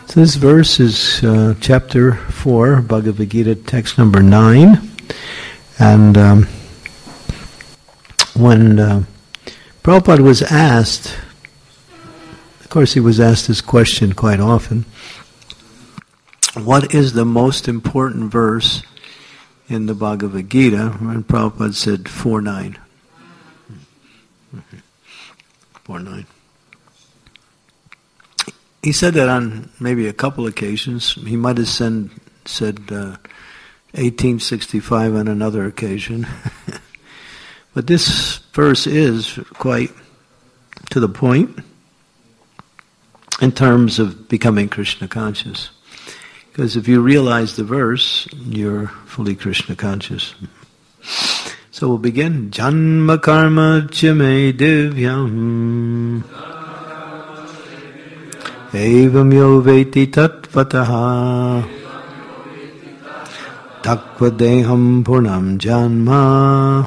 So this verse is chapter 4, Bhagavad Gita, text number 9. And when Prabhupada was asked, of course he was asked this question quite often, what is the most important verse in the Bhagavad Gita? And Prabhupada said 4.9. 4.9. He said that on maybe a couple occasions. He might have said 1865 on another occasion. But this verse is quite to the point in terms of becoming Krishna conscious. Because if you realize the verse, you're fully Krishna conscious. So we'll begin. Janma karma chime divyam evam yo veti tatvataha takva deham purnam janma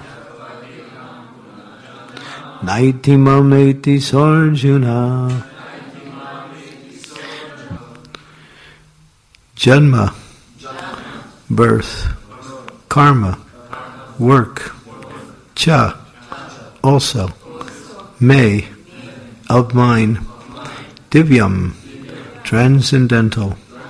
naiti mameti sarjuna. Janma, birth, karma, work, cha, also, me, of mine, divyam, transcendental,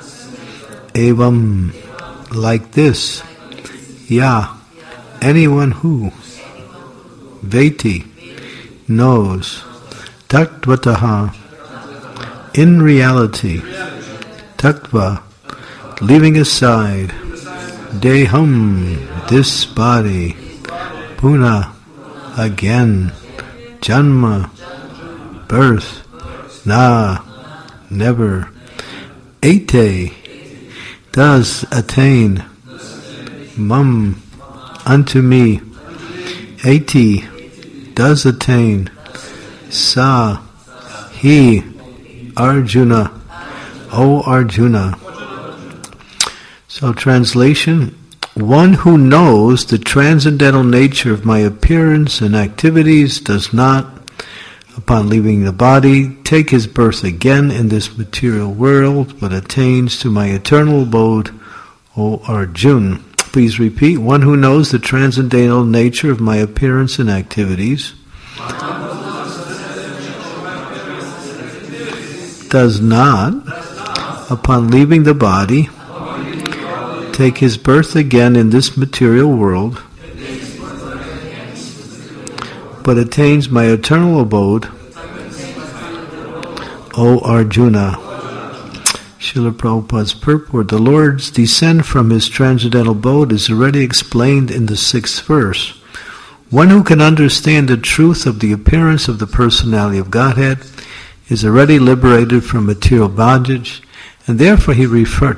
evam, like this, ya, anyone who, veti, knows, tattvataha, in reality, tattva, leaving aside, deham, this body, puna, again, janma, birth, na, never, ete, does attain, mam, unto me, eti, does attain, sa, he, Arjuna, O Arjuna. So translation, one who knows the transcendental nature of my appearance and activities does not, upon leaving the body, take his birth again in this material world, but attains to my eternal abode, O Arjuna. Please repeat, one who knows the transcendental nature of my appearance and activities does not, upon leaving the body, take his birth again in this material world, but attains my eternal abode, O Arjuna. Srila Prabhupada's purport, the Lord's descent from his transcendental abode is already explained in the 6th verse. One who can understand the truth of the appearance of the personality of Godhead is already liberated from material bondage, and therefore he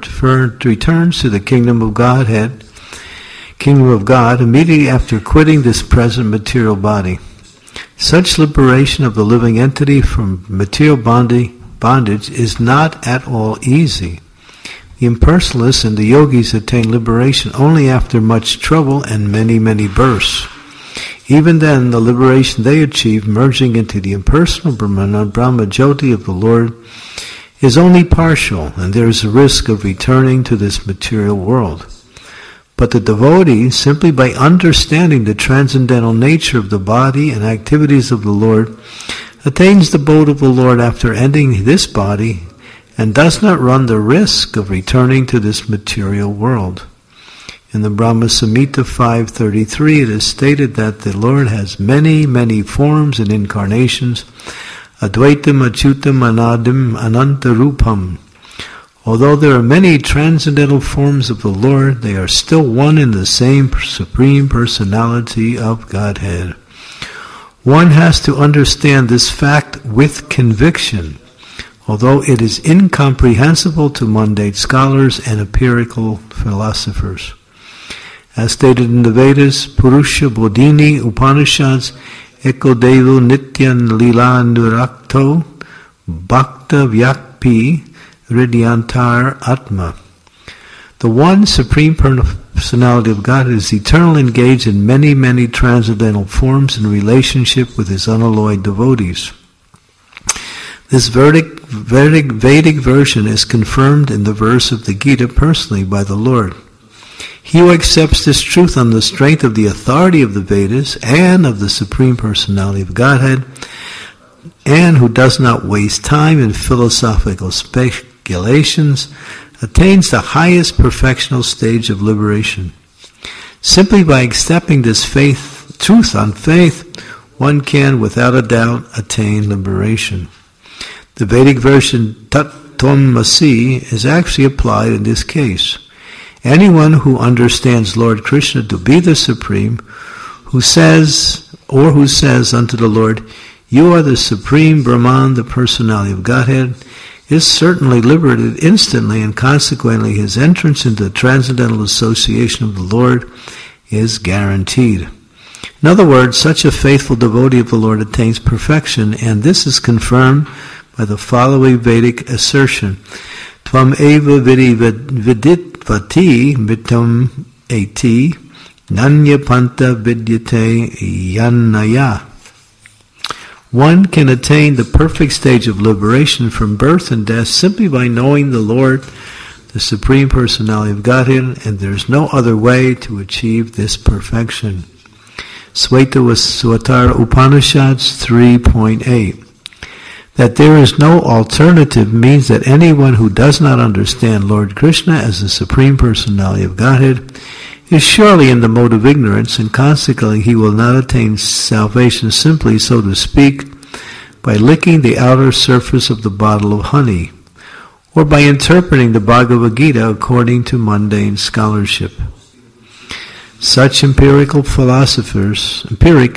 returns to the kingdom of Godhead, kingdom of God, immediately after quitting this present material body. Such liberation of the living entity from material bondage is not at all easy. The impersonalists and the yogis attain liberation only after much trouble and many, many births. Even then, the liberation they achieve, merging into the impersonal Brahmana, Brahma Jyoti of the Lord, is only partial, and there is a risk of returning to this material world. But the devotee, simply by understanding the transcendental nature of the body and activities of the Lord, attains the abode of the Lord after ending this body, and does not run the risk of returning to this material world. In the Brahma Samhita 5.33, it is stated that the Lord has many, many forms and incarnations, Advaitam, Achyutam, Anadim, Anantarupam. Although there are many transcendental forms of the Lord, they are still one and the same Supreme Personality of Godhead. One has to understand this fact with conviction, although it is incomprehensible to mundane scholars and empirical philosophers. As stated in the Vedas, Purusha Bodhini Upanishads, Eko Devo Nityan Lila Nurakto Bhakta Vyakpi Ridyantar Atma. The one Supreme Personality of God is eternally engaged in many, many transcendental forms in relationship with his unalloyed devotees. This Vedic version is confirmed in the verse of the Gita personally by the Lord. He who accepts this truth on the strength of the authority of the Vedas and of the Supreme Personality of Godhead, and who does not waste time in philosophical speculations, attains the highest perfectional stage of liberation. Simply by accepting this truth on faith, one can, without a doubt, attain liberation. The Vedic version Tat Tvam Asi is actually applied in this case. Anyone who understands Lord Krishna to be the Supreme, who says unto the Lord, "You are the Supreme Brahman, the Personality of Godhead," is certainly liberated instantly, and consequently his entrance into the transcendental association of the Lord is guaranteed. In other words, such a faithful devotee of the Lord attains perfection, and this is confirmed by the following Vedic assertion: Tvam eva viditvati mitam eti nanya panta vidyate yanaya. One can attain the perfect stage of liberation from birth and death simply by knowing the Lord, the Supreme Personality of Godhead, and there is no other way to achieve this perfection. Svetavasvatara Upanishads 3.8. That there is no alternative means that anyone who does not understand Lord Krishna as the Supreme Personality of Godhead is surely in the mode of ignorance, and consequently he will not attain salvation simply, so to speak, by licking the outer surface of the bottle of honey, or by interpreting the Bhagavad Gita according to mundane scholarship. Such empiric philosophers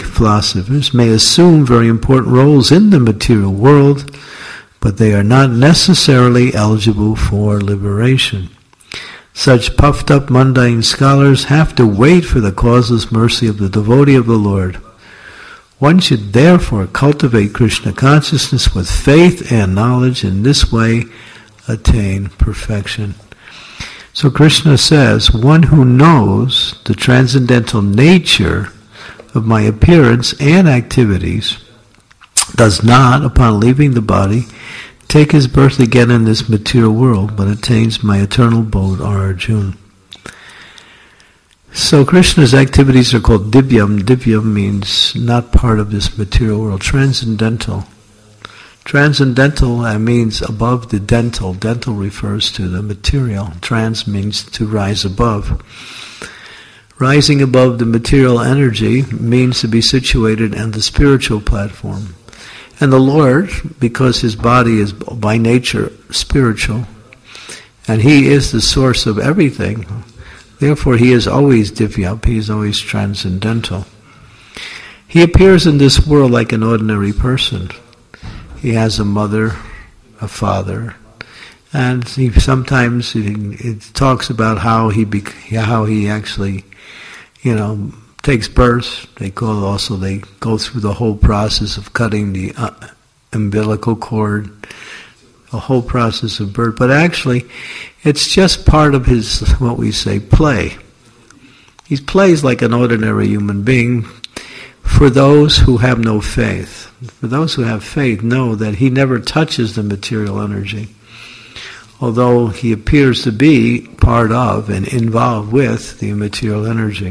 may assume very important roles in the material world, but they are not necessarily eligible for liberation. Such puffed-up mundane scholars have to wait for the causeless mercy of the devotee of the Lord. One should therefore cultivate Krishna consciousness with faith and knowledge, in this way attain perfection. So Krishna says, one who knows the transcendental nature of my appearance and activities does not, upon leaving the body, take his birth again in this material world, but attains my eternal abode, Arjuna. So Krishna's activities are called divyam. Divyam means not part of this material world, transcendental. Transcendental means above the dental. Dental refers to the material. Trans means to rise above. Rising above the material energy means to be situated on the spiritual platform. And the Lord, because his body is by nature spiritual, and he is the source of everything, therefore he is always divyam, he is always transcendental. He appears in this world like an ordinary person. He has a mother, a father, and sometimes it talks about how he actually, takes birth. They go through the whole process of cutting the umbilical cord, a whole process of birth. But actually, it's just part of his, what we say, play. He plays like an ordinary human being for those who have no faith. For those who have faith know that he never touches the material energy, although he appears to be part of and involved with the material energy.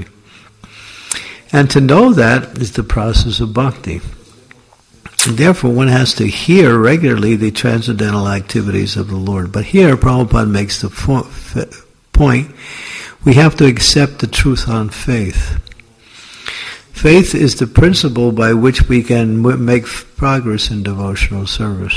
And to know that is the process of bhakti. And therefore one has to hear regularly the transcendental activities of the Lord. But here Prabhupada makes the point, we have to accept the truth on faith. Faith is the principle by which we can make progress in devotional service.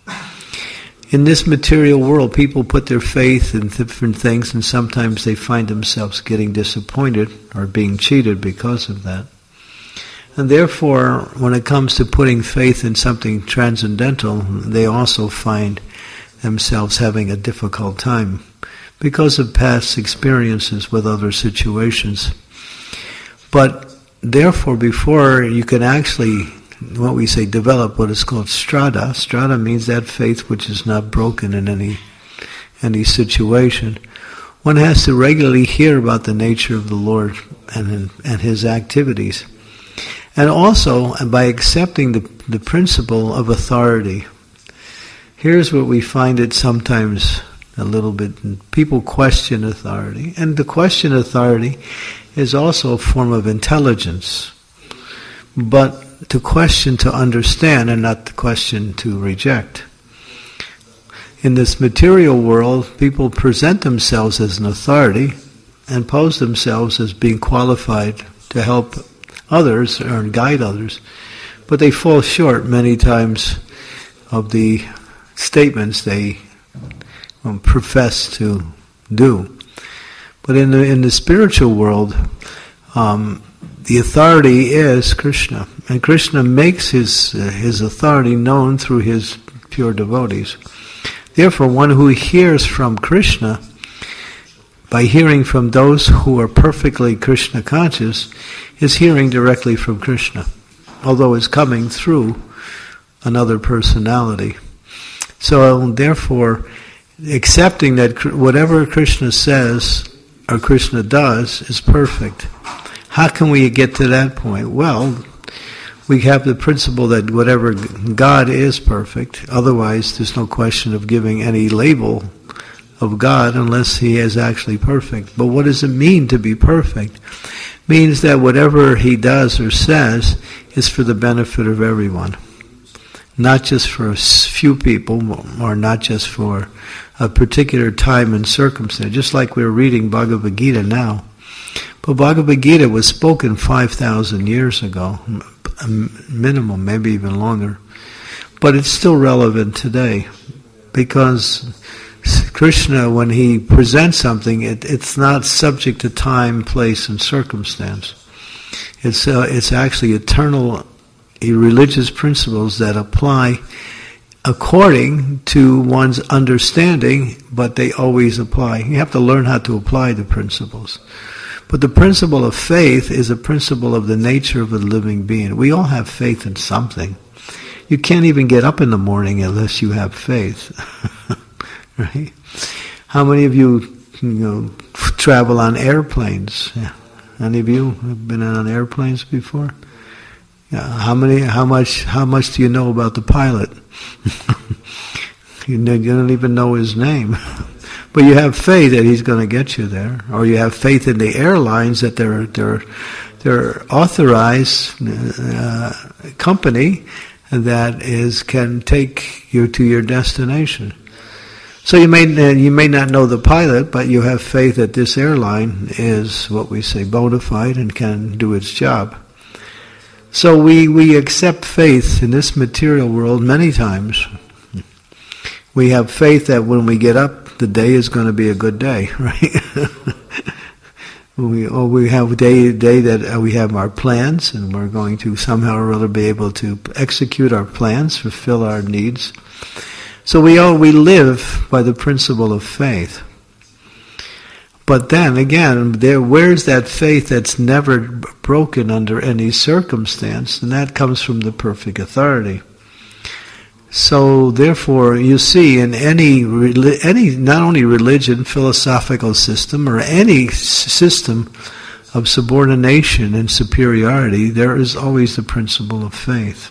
In this material world, people put their faith in different things, and sometimes they find themselves getting disappointed or being cheated because of that. And therefore, when it comes to putting faith in something transcendental, they also find themselves having a difficult time because of past experiences with other situations. But therefore, before you can actually, what we say, develop what is called strada. Strada means that faith which is not broken in any situation. One has to regularly hear about the nature of the Lord and his activities. And also by accepting the principle of authority. here's where we find it sometimes a little bit. People question authority, and to question authority is also a form of intelligence. But to question to understand, and not to question to reject. In this material world, people present themselves as an authority and pose themselves as being qualified to help others or guide others, but they fall short many times of the statements they profess to do. But in the spiritual world, the authority is Krishna, and Krishna makes his authority known through his pure devotees. Therefore, one who hears from Krishna, by hearing from those who are perfectly Krishna conscious, is hearing directly from Krishna, although it's coming through another personality. So, therefore, accepting that whatever Krishna says or Krishna does is perfect. How can we get to that point? Well, we have the principle that whatever God is perfect, otherwise there's no question of giving any label of God unless he is actually perfect. But what does it mean to be perfect? It means that whatever he does or says is for the benefit of everyone. Not just for a few people, or not just for a particular time and circumstance. Just like we're reading Bhagavad Gita now. But Bhagavad Gita was spoken 5,000 years ago, minimum, maybe even longer. But it's still relevant today, because Krishna, when he presents something, it's not subject to time, place, and circumstance. It's actually eternal religious principles that apply according to one's understanding, but they always apply. You have to learn how to apply the principles. But the principle of faith is a principle of the nature of a living being. We all have faith in something. You can't even get up in the morning unless you have faith. Right? How many of you travel on airplanes? Yeah. Any of you have been on airplanes before? Yeah. How much do you know about the pilot? You don't even know his name. But you have faith that he's going to get you there, or you have faith in the airlines that they're authorized company that can take you to your destination. So you may not know the pilot, but you have faith that this airline is what we say bona fide and can do its job. So we accept faith in this material world many times. We have faith that when we get up, the day is going to be a good day, right? we have a day that we have our plans, and we're going to somehow or other be able to execute our plans, fulfill our needs. So we live by the principle of faith. But then again, where's that faith that's never broken under any circumstance? And that comes from the perfect authority. So therefore, you see, in any not only religion, philosophical system, or any system of subordination and superiority, there is always the principle of faith.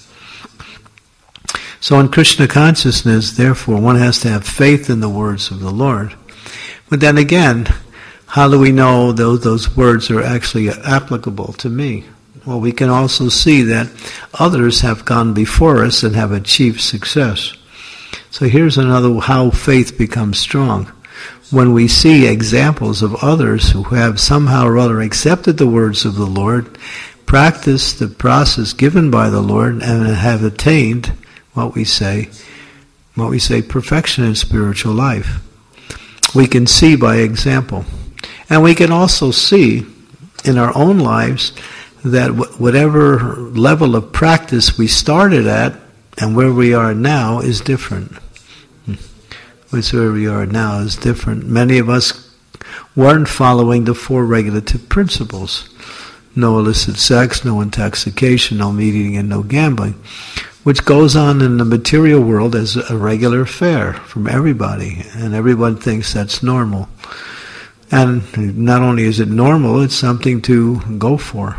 So in Krishna consciousness, therefore, one has to have faith in the words of the Lord. But then again, how do we know those words are actually applicable to me? Well, we can also see that others have gone before us and have achieved success. So here's another how faith becomes strong. When we see examples of others who have somehow or other accepted the words of the Lord, practiced the process given by the Lord, and have attained what we say perfection in spiritual life. We can see by example. And we can also see in our own lives that whatever level of practice we started at and where we are now is different. Where we are now is different. Many of us weren't following the 4 regulative principles. No illicit sex, no intoxication, no meat eating, and no gambling, which goes on in the material world as a regular fare from everybody, and everyone thinks that's normal. And not only is it normal, it's something to go for.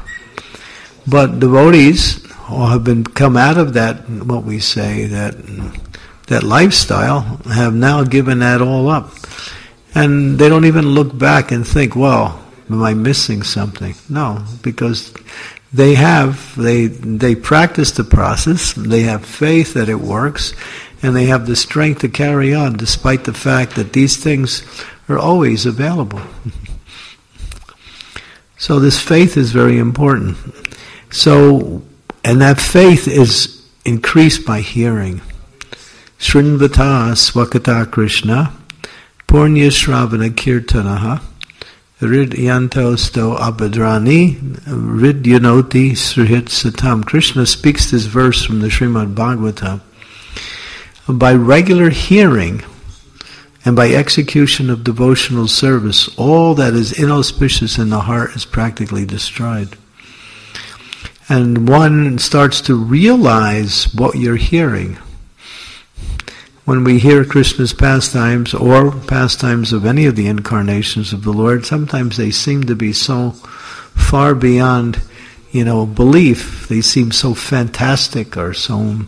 But devotees have come out of that, what we say, that that lifestyle have now given that all up. And they don't even look back and think, well, am I missing something? No, because they practice the process, they have faith that it works, and they have the strength to carry on despite the fact that these things are always available. So this faith is very important. So, and that faith is increased by hearing. Srinvata swakata Krishna, Purnya Shravana Kirtanaha, Rid Yantosto Abhadrani, Rid Yanoti Srihit Satam. Krishna speaks this verse from the Srimad Bhagavatam. By regular hearing and by execution of devotional service, all that is inauspicious in the heart is practically destroyed. And one starts to realize what you're hearing. When we hear Krishna's pastimes or pastimes of any of the incarnations of the Lord, sometimes they seem to be so far beyond, belief. They seem so fantastic or so,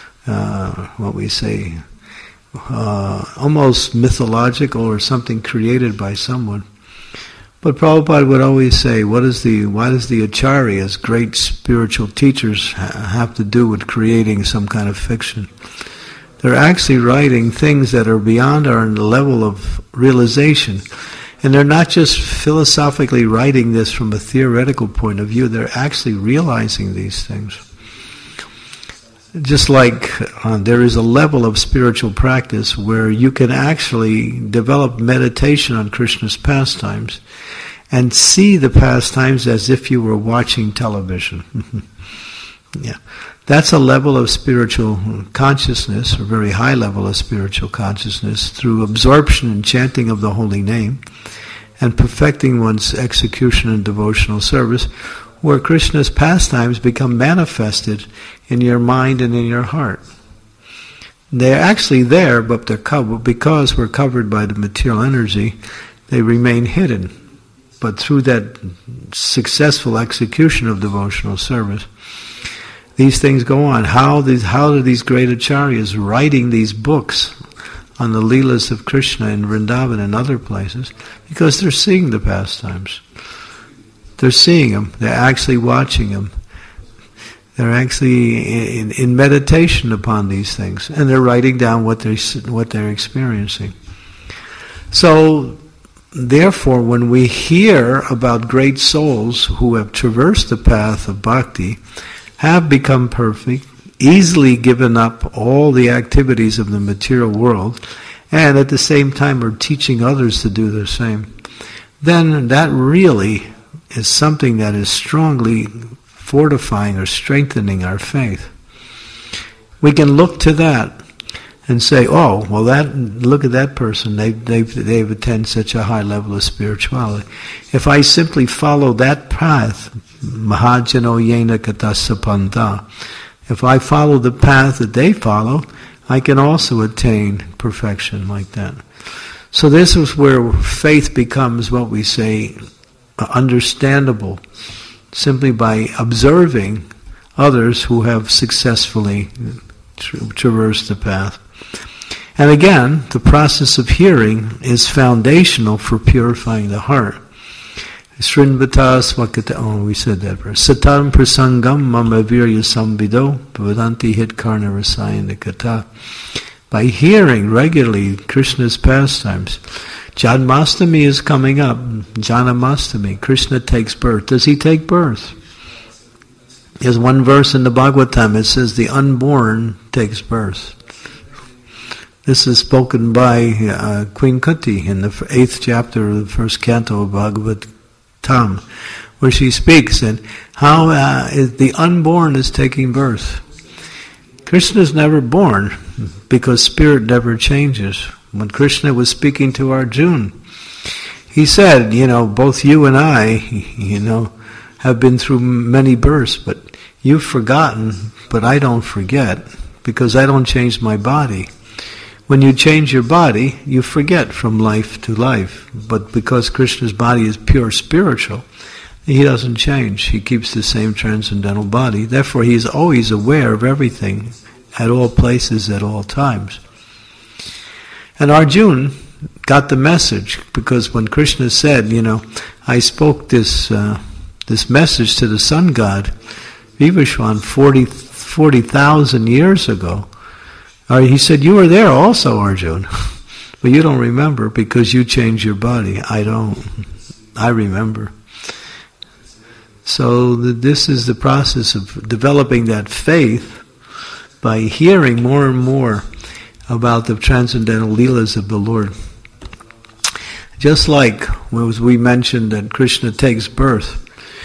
almost mythological or something created by someone. But Prabhupada would always say, why does the acharyas, great spiritual teachers, have to do with creating some kind of fiction? They're actually writing things that are beyond our level of realization. And they're not just philosophically writing this from a theoretical point of view, they're actually realizing these things. Just like there is a level of spiritual practice where you can actually develop meditation on Krishna's pastimes and see the pastimes as if you were watching television. Yeah. That's a level of spiritual consciousness, a very high level of spiritual consciousness, through absorption and chanting of the holy name and perfecting one's execution and devotional service, where Krishna's pastimes become manifested in your mind and in your heart. They're actually there, but they're covered, because we're covered by the material energy, they remain hidden. But through that successful execution of devotional service, these things go on. How do these great acharyas writing these books on the Leelas of Krishna in Vrindavan and other places? Because they're seeing the pastimes. They're seeing them. They're actually watching them. They're actually in meditation upon these things, and they're writing down what they're experiencing. So, therefore, when we hear about great souls who have traversed the path of bhakti, have become perfect, easily given up all the activities of the material world, and at the same time are teaching others to do the same, then that really is something that is strongly fortifying or strengthening our faith. We can look to that and say, oh, well, look at that person. They've attained such a high level of spirituality. If I simply follow that path, Mahajano Yena Katasapanta, if I follow the path that they follow, I can also attain perfection like that. So this is where faith becomes what we say understandable, simply by observing others who have successfully traversed the path. And again, the process of hearing is foundational for purifying the heart. Srinvata swakata, we said that verse. Satam prasangam mama virya samvido vadanti hit karna rasayana kata. By hearing regularly Krishna's pastimes, Janmastami is coming up. Janamastami. Krishna takes birth. Does he take birth? There's one verse in the Bhagavatam. It says the unborn takes birth. This is spoken by Queen Kunti in the 8th chapter of the 1st canto of Bhagavatam, where she speaks and how the unborn is taking birth. Krishna is never born because spirit never changes. When Krishna was speaking to Arjuna, he said, both you and I, have been through many births, but you've forgotten, but I don't forget, because I don't change my body. When you change your body, you forget from life to life. But because Krishna's body is pure spiritual, he doesn't change. He keeps the same transcendental body. Therefore, he is always aware of everything at all places, at all times. And Arjuna got the message, because when Krishna said, I spoke this message to the sun god, Vivaswan, 40,000 years ago. He said, you were there also, Arjuna. But you don't remember because you changed your body. I don't. I remember. So this is the process of developing that faith by hearing more and more about the transcendental leelas of the Lord. Just like as we mentioned that Krishna takes birth,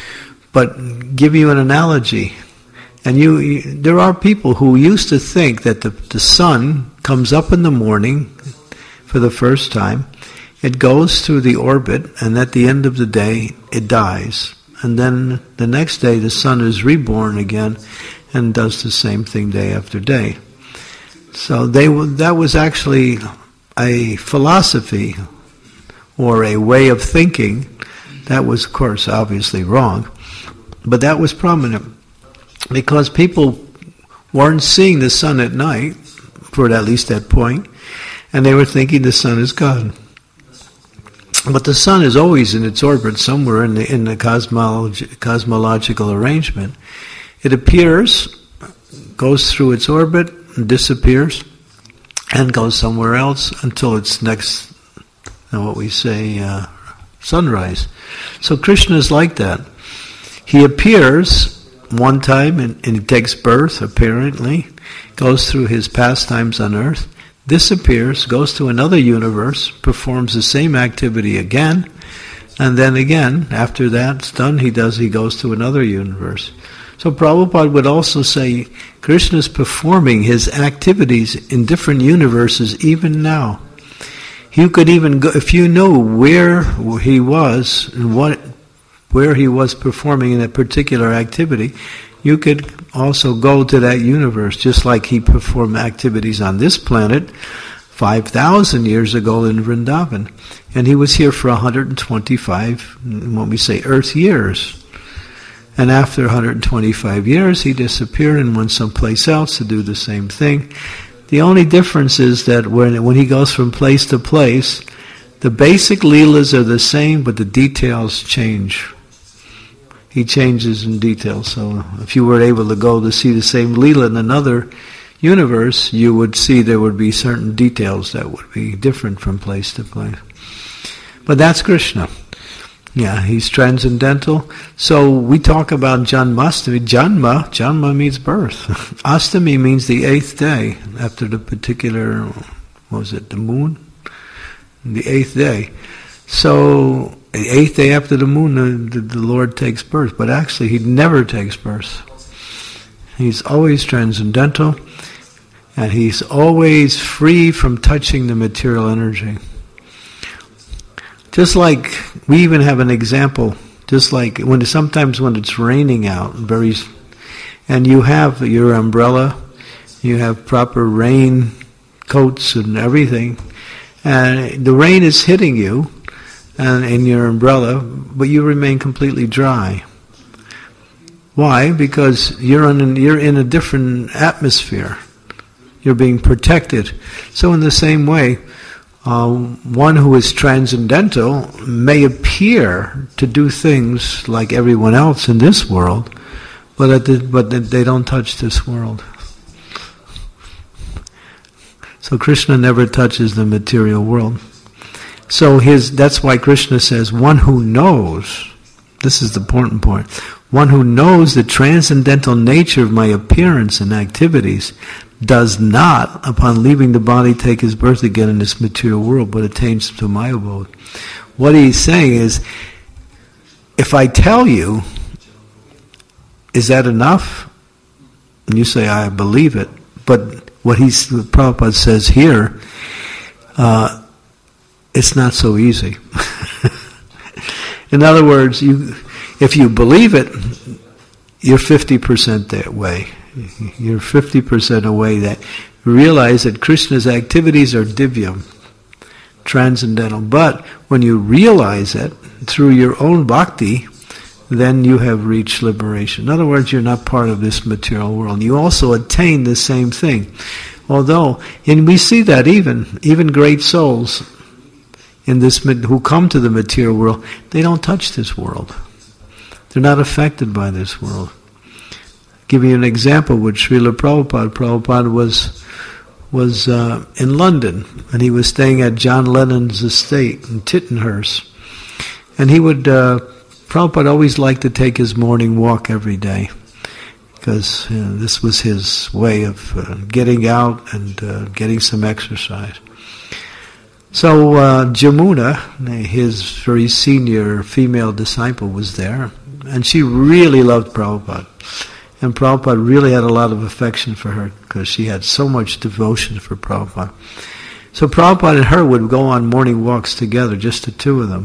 but give you an analogy. And there are people who used to think that the sun comes up in the morning for the first time, it goes through the orbit, and at the end of the day, it dies. And then the next day, the sun is reborn again and does the same thing day after day. So that was actually a philosophy or a way of thinking that was, of course, obviously wrong. But that was prominent because people weren't seeing the sun at night, for at least that point, and they were thinking the sun is God. But the sun is always in its orbit somewhere in the cosmological arrangement. It appears, goes through its orbit, disappears, and goes somewhere else until its next, what we say, sunrise. So Krishna is like that. He appears one time and he takes birth, apparently, goes through his pastimes on earth, disappears, goes to another universe, performs the same activity again, and then again, after that's done, he goes to another universe. So Prabhupada would also say Krishna is performing his activities in different universes even now. You could even go, if you know where he was and where he was performing in a particular activity, you could also go to that universe, just like he performed activities on this planet 5,000 years ago in Vrindavan. And he was here for 125, what we say, earth years. And after 125 years, he disappeared and went someplace else to do the same thing. The only difference is that when he goes from place to place, the basic leelas are the same, but the details change. He changes in detail. So if you were able to go to see the same leela in another universe, you would see there would be certain details that would be different from place to place. But that's Krishna. Yeah, he's transcendental. So we talk about Janmastami. Janma means birth. Astami means the 8th day after the particular, the moon? The 8th day. So the 8th day after the moon, the Lord takes birth. But actually, he never takes birth. He's always transcendental, and he's always free from touching the material energy. Just like, we even have an example, just like sometimes when it's raining out, and you have your umbrella, you have proper rain coats and everything, and the rain is hitting you, and in your umbrella, but you remain completely dry. Why? Because you're in a different atmosphere. You're being protected. So in the same way, one who is transcendental may appear to do things like everyone else in this world, but they don't touch this world. So Krishna never touches the material world. So that's why Krishna says, one who knows, this is the important point, one who knows the transcendental nature of my appearance and activities does not, upon leaving the body, take his birth again in this material world, but attains to my abode. What he's saying is, if I tell you, is that enough? And you say, I believe it. But what Prabhupada says here, it's not so easy. In other words, if you believe it, you're 50% that way. You're 50% away that realize that Krishna's activities are divyam, transcendental. But when you realize it through your own bhakti, then you have reached liberation. In other words, you're not part of this material world. You also attain the same thing. Although, and we see that even great souls in this who come to the material world, they don't touch this world. They're not affected by this world. I'll give you an example with Srila Prabhupada. Prabhupada was in London, and he was staying at John Lennon's estate in Tittenhurst. And Prabhupada always liked to take his morning walk every day, because this was his way of getting out and getting some exercise. So Jamuna, his very senior female disciple, was there, and she really loved Prabhupada. And Prabhupada really had a lot of affection for her because she had so much devotion for Prabhupada. So Prabhupada and her would go on morning walks together, just the two of them.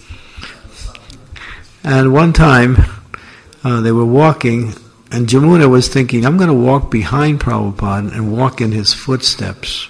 And one time they were walking, and Jamuna was thinking, I'm going to walk behind Prabhupada and walk in his footsteps.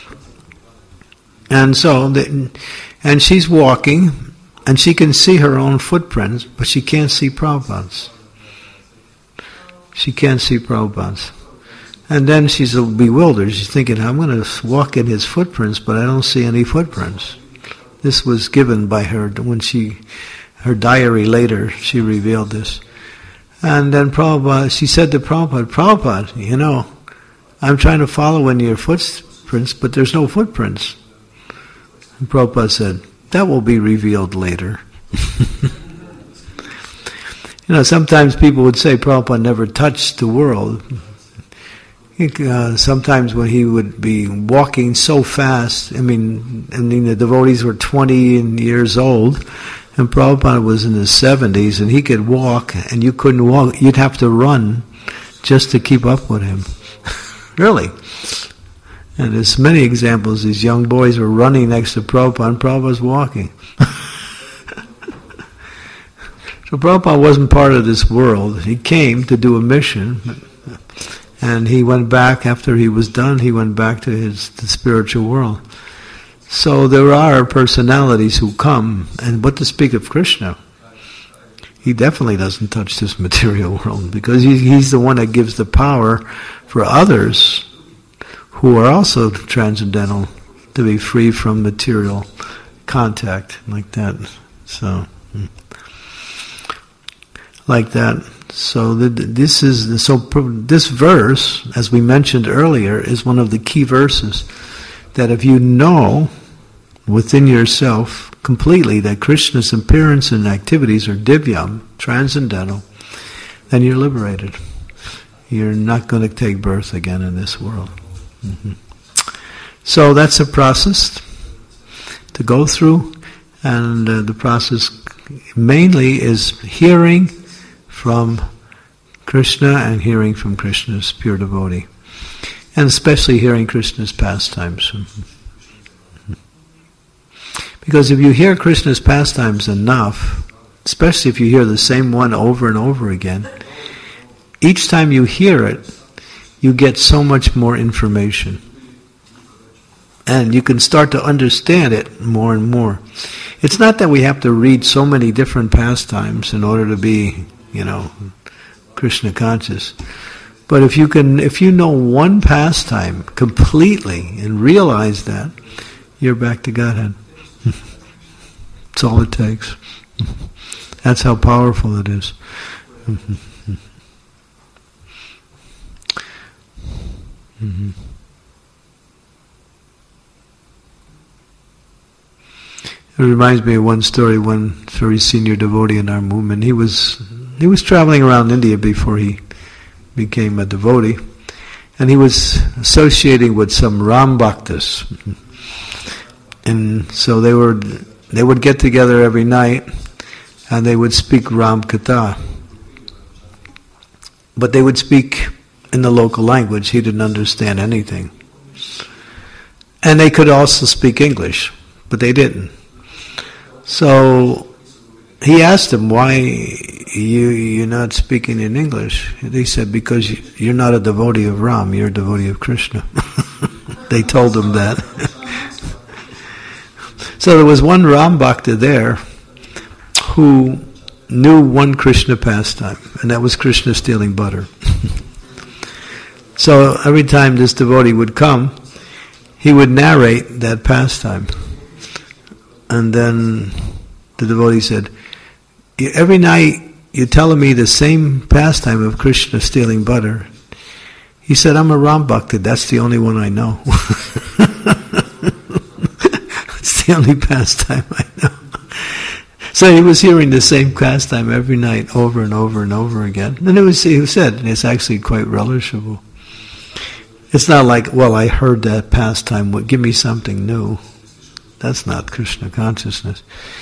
And so, and she's walking, and she can see her own footprints, but she can't see Prabhupada's. She can't see Prabhupada's. And then she's bewildered. She's thinking, I'm going to walk in his footprints, but I don't see any footprints. This was given by her when her diary later, she revealed this. And then she said to Prabhupada, I'm trying to follow in your footprints, but there's no footprints. And Prabhupada said, that will be revealed later. Sometimes people would say Prabhupada never touched the world. Sometimes when he would be walking so fast, the devotees were 20 years old, and Prabhupada was in his 70s, and he could walk, and you couldn't walk. You'd have to run just to keep up with him. Really. And there's many examples. These young boys were running next to Prabhupada, and Prabhupada was walking. So Prabhupada wasn't part of this world. He came to do a mission, and he went back, after he was done, he went back to the spiritual world. So there are personalities who come, and what to speak of Krishna? He definitely doesn't touch this material world, because he's the one that gives the power for others who are also transcendental to be free from material contact, like that. So, like that. So this verse, as we mentioned earlier, is one of the key verses that if you know within yourself completely that Krishna's appearance and activities are divyam, transcendental, then you're liberated. You're not going to take birth again in this world. Mm-hmm. So that's a process to go through, and the process mainly is hearing from Krishna and hearing from Krishna's pure devotee, and especially hearing Krishna's pastimes. Because if you hear Krishna's pastimes enough, especially if you hear the same one over and over again, each time you hear it, you get so much more information. And you can start to understand it more and more. It's not that we have to read so many different pastimes in order to be, Krishna conscious. But if you know one pastime completely and realize that, you're back to Godhead. That's all it takes. That's how powerful it is. Mm-hmm. It reminds me of one story. One very senior devotee in our movement. He was traveling around India before he became a devotee, and he was associating with some Ram Bhaktas, and so they would get together every night, and they would speak Ram Katha, but they would speak in the local language. He didn't understand anything, and they could also speak English, but they didn't. So he asked them, why you're not speaking in English? They said, because you're not a devotee of Ram, you're a devotee of Krishna. They told him that. So there was one Ram Bhakta there who knew one Krishna pastime, and that was Krishna stealing butter. So every time this devotee would come, he would narrate that pastime. And then the devotee said, every night you're telling me the same pastime of Krishna stealing butter. He said, I'm a Ram Bhakta, that's the only one I know. It's the only pastime I know. So he was hearing the same pastime every night over and over and over again. And he said, it's actually quite relishable. It's not like, well, I heard that pastime, give me something new. That's not Krishna consciousness.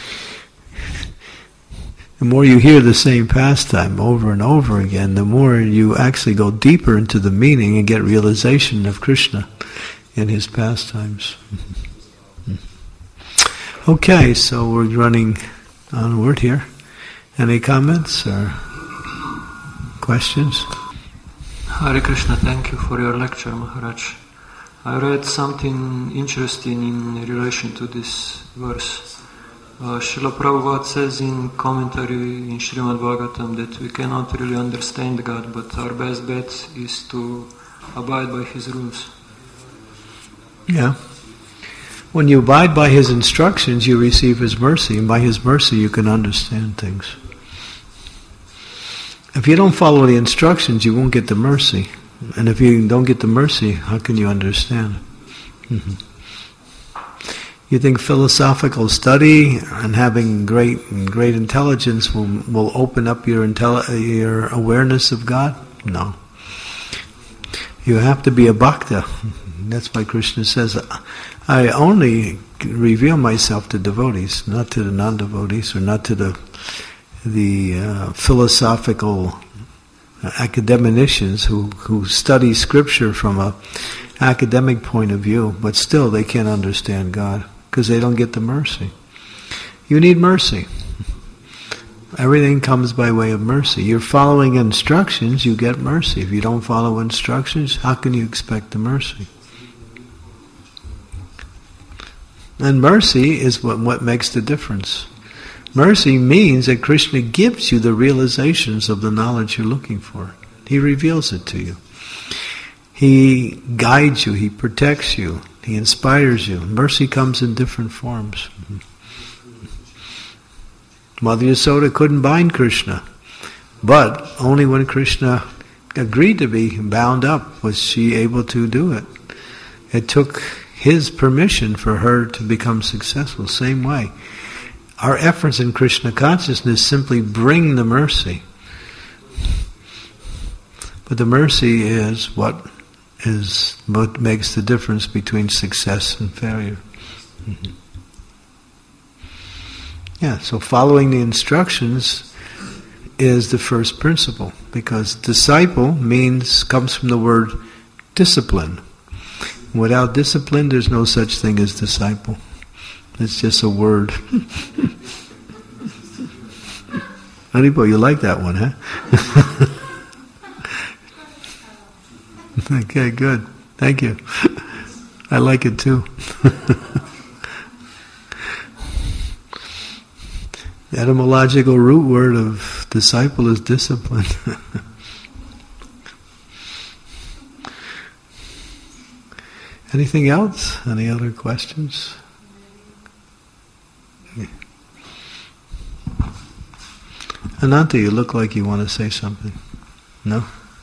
The more you hear the same pastime over and over again, the more you actually go deeper into the meaning and get realization of Krishna in his pastimes. Okay, so we're running onward here. Any comments or questions? Hare Krishna, thank you for your lecture, Maharaj. I read something interesting in relation to this verse. Srila Prabhupada says in commentary in Srimad Bhagavatam that we cannot really understand God, but our best bet is to abide by His rules. Yeah. When you abide by His instructions, you receive His mercy, and by His mercy you can understand things. If you don't follow the instructions, you won't get the mercy. And if you don't get the mercy, how can you understand? Mm-hmm. You think philosophical study and having great intelligence will open up your awareness of God? No. You have to be a bhakta. That's why Krishna says, I only reveal myself to devotees, not to the non-devotees, or not to the philosophical academicians who study scripture from a academic point of view, but still they can't understand God because they don't get the mercy. You need mercy. Everything comes by way of mercy. You're following instructions, you get mercy. If you don't follow instructions, how can you expect the mercy? And mercy is what makes the difference. Mercy means that Krishna gives you the realizations of the knowledge you're looking for. He reveals it to you. He guides you, He protects you, He inspires you. Mercy comes in different forms. Mother Yasoda couldn't bind Krishna, but only when Krishna agreed to be bound up was she able to do it. It took His permission for her to become successful. Same way. Our efforts in Krishna consciousness simply bring the mercy. But the mercy is what makes the difference between success and failure. Mm-hmm. Yeah, so following the instructions is the first principle, because disciple comes from the word discipline. Without discipline, there's no such thing as disciple. It's just a word. Haribo, you like that one, huh? Okay, good. Thank you. I like it too. The etymological root word of disciple is discipline. Anything else? Any other questions? Ananta, you look like you want to say something. No?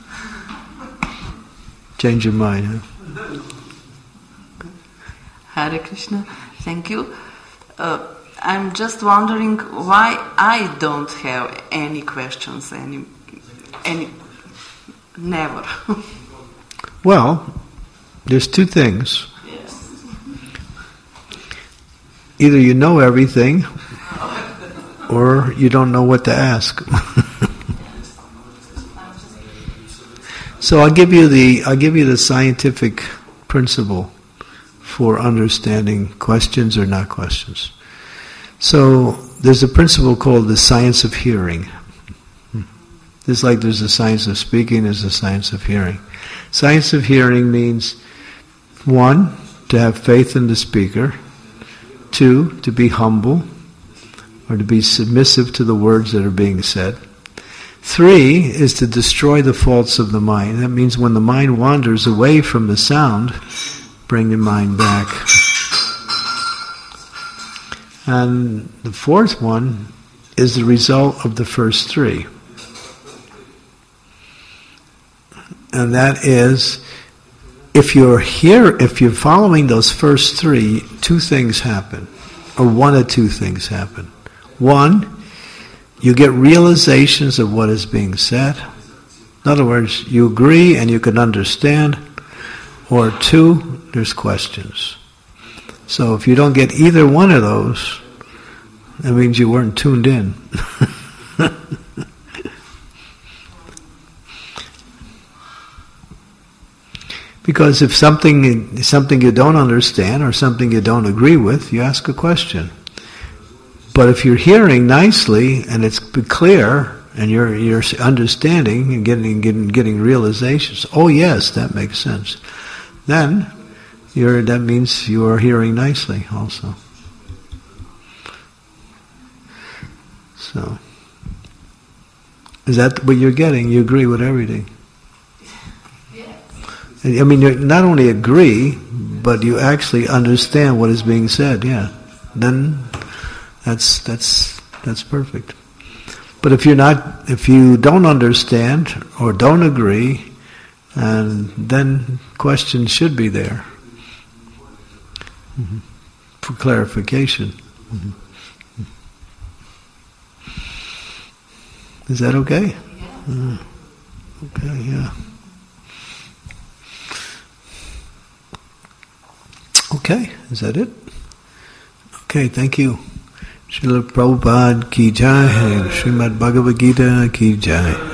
Change your mind, huh? Hare Krishna, thank you. I'm just wondering why I don't have any questions, any never. Well, there's two things. Yes. Either you know everything, or you don't know what to ask. So I'll give you the scientific principle for understanding questions or not questions. So there's a principle called the science of hearing. Just like there's a science of speaking, there's a science of hearing. Science of hearing means, 1, to have faith in the speaker, 2, to be humble, or to be submissive to the words that are being said. 3 is to destroy the faults of the mind. That means when the mind wanders away from the sound, bring the mind back. And the 4th one is the result of the first 3. And that is, if you're following those first 3, 2 things happen, or one of 2 things happen. 1, you get realizations of what is being said. In other words, you agree and you can understand. Or 2, there's questions. So if you don't get either one of those, that means you weren't tuned in. Because if something you don't understand or something you don't agree with, you ask a question. But if you're hearing nicely and it's clear and you're understanding and getting realizations, oh yes, that makes sense, then that means you are hearing nicely also. So, is that what you're getting? You agree with everything? I mean, you not only agree, but you actually understand what is being said. Yeah, then that's perfect. But if you don't understand or don't agree, and then questions should be there for clarification. Is that okay? Okay, yeah. Okay, is that it? Okay, thank you. Srila Prabhupada ki jai, Srimad Bhagavad Gita ki jai.